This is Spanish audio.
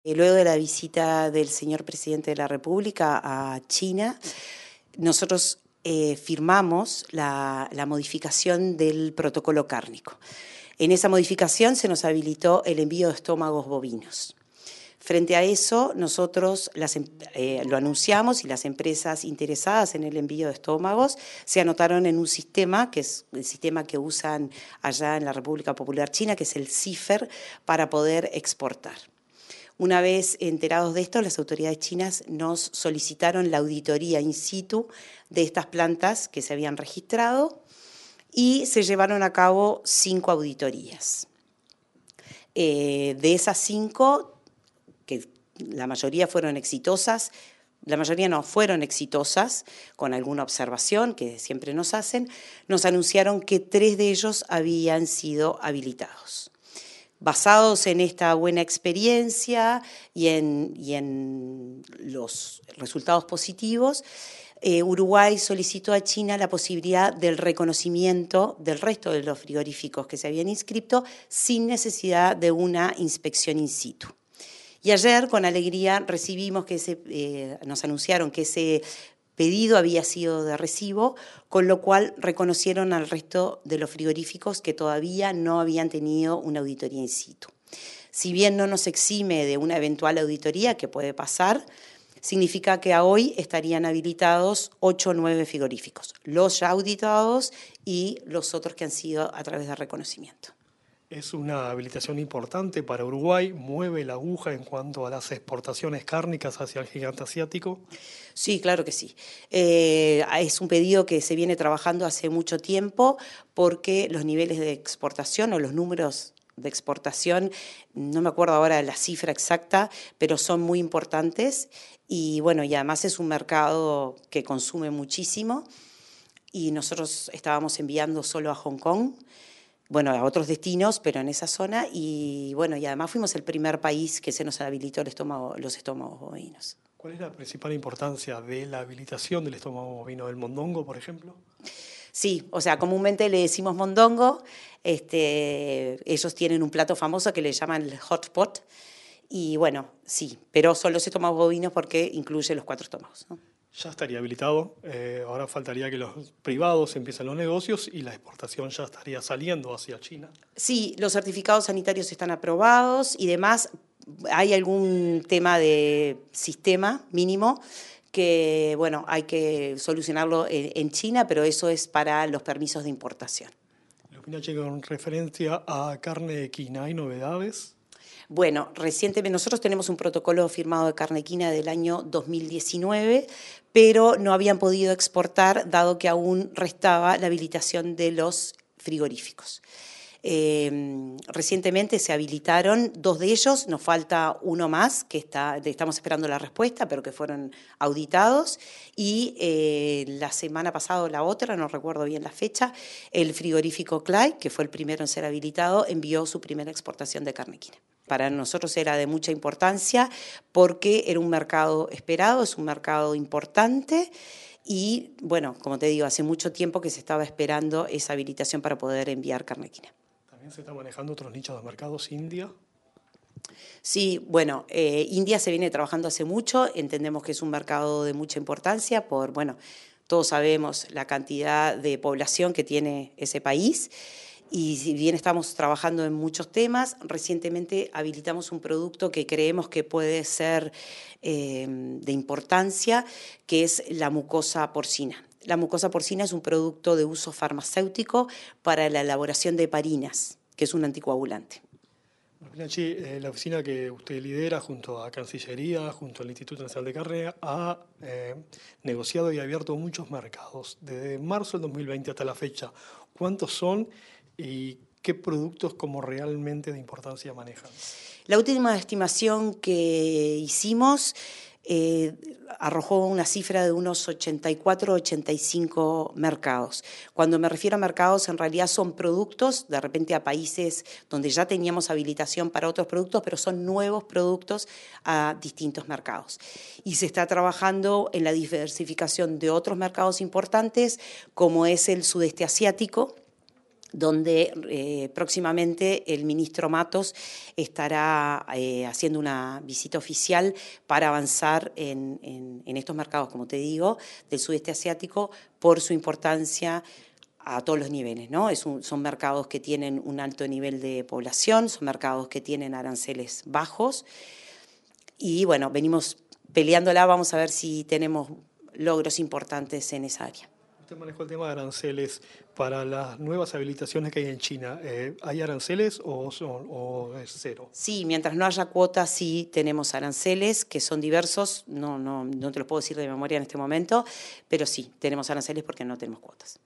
Luego de la visita del señor presidente de la República a China, nosotros firmamos la modificación del protocolo cárnico. En esa modificación se nos habilitó el envío de estómagos bovinos. Frente a eso, nosotros lo anunciamos y las empresas interesadas en el envío de estómagos se anotaron en un sistema, que es el sistema que usan allá en la República Popular China, que es el CIFER, para poder exportar. Una vez enterados de esto, las autoridades chinas nos solicitaron la auditoría in situ de estas plantas que se habían registrado y se llevaron a cabo 5 auditorías. De esas 5, que la mayoría fueron exitosas, la mayoría no fueron exitosas, con alguna observación que siempre nos hacen, nos anunciaron que 3 de ellos habían sido habilitados. Basados en esta buena experiencia y en los resultados positivos, Uruguay solicitó a China la posibilidad del reconocimiento del resto de los frigoríficos que se habían inscrito sin necesidad de una inspección in situ. Y ayer, con alegría, recibimos que nos anunciaron que ese pedido había sido de recibo, con lo cual reconocieron al resto de los frigoríficos que todavía no habían tenido una auditoría in situ. Si bien no nos exime de una eventual auditoría que puede pasar, significa que a hoy estarían habilitados 8 o 9 frigoríficos, los ya auditados y los otros que han sido a través de reconocimiento. Es una habilitación importante para Uruguay, mueve la aguja en cuanto a las exportaciones cárnicas hacia el gigante asiático. Sí, claro que sí. Es un pedido que se viene trabajando hace mucho tiempo porque los niveles de exportación o los números de exportación, no me acuerdo ahora la cifra exacta, pero son muy importantes y bueno, y además es un mercado que consume muchísimo y nosotros estábamos enviando solo a Hong Kong, bueno, a otros destinos, pero en esa zona, y bueno, y además fuimos el primer país que se nos habilitó los estómagos bovinos. ¿Cuál es la principal importancia de la habilitación del estómago bovino, del mondongo, por ejemplo? Sí, o sea, comúnmente le decimos mondongo, ellos tienen un plato famoso que le llaman el hot pot, y bueno, sí, pero son los estómagos bovinos porque incluye los 4 estómagos, ¿no? Ya estaría habilitado, ahora faltaría que los privados empiecen los negocios y la exportación ya estaría saliendo hacia China. Sí, los certificados sanitarios están aprobados y demás. Hay algún tema de sistema mínimo que, bueno, hay que solucionarlo en China, pero eso es para los permisos de importación. Lupinache, con referencia a carne equina, ¿hay novedades? Bueno, recientemente nosotros tenemos un protocolo firmado de carne equina del año 2019, pero no habían podido exportar dado que aún restaba la habilitación de los frigoríficos. Recientemente se habilitaron 2 de ellos, nos falta uno más, que estamos esperando la respuesta, pero que fueron auditados, y la semana pasada o la otra, no recuerdo bien la fecha, el frigorífico Clay, que fue el primero en ser habilitado, envió su primera exportación de carne equina. Para nosotros era de mucha importancia porque era un mercado esperado, es un mercado importante y, bueno, como te digo, hace mucho tiempo que se estaba esperando esa habilitación para poder enviar carne equina. ¿También se están manejando otros nichos de mercados, India? Sí, bueno, India se viene trabajando hace mucho, entendemos que es un mercado de mucha importancia por, bueno, todos sabemos la cantidad de población que tiene ese país. Y si bien estamos trabajando en muchos temas, recientemente habilitamos un producto que creemos que puede ser de importancia, que es la mucosa porcina. La mucosa porcina es un producto de uso farmacéutico para la elaboración de heparinas, que es un anticoagulante. Lupinache, la oficina que usted lidera junto a Cancillería, junto al Instituto Nacional de Carne, ha negociado y abierto muchos mercados. Desde marzo del 2020 hasta la fecha, ¿cuántos son y qué productos como realmente de importancia manejan? La última estimación que hicimos arrojó una cifra de unos 84 o 85 mercados. Cuando me refiero a mercados, en realidad son productos, de repente a países donde ya teníamos habilitación para otros productos, pero son nuevos productos a distintos mercados. Y se está trabajando en la diversificación de otros mercados importantes, como es el sudeste asiático, donde próximamente el ministro Matos estará haciendo una visita oficial para avanzar en estos mercados, como te digo, del sudeste asiático, por su importancia a todos los niveles, ¿no? Son mercados que tienen un alto nivel de población, son mercados que tienen aranceles bajos y bueno, venimos peleándola, vamos a ver si tenemos logros importantes en esa área. Usted manejó el tema de aranceles para las nuevas habilitaciones que hay en China. ¿Hay aranceles o es cero? Sí, mientras no haya cuotas, sí tenemos aranceles, que son diversos, no te los puedo decir de memoria en este momento, pero sí, tenemos aranceles porque no tenemos cuotas.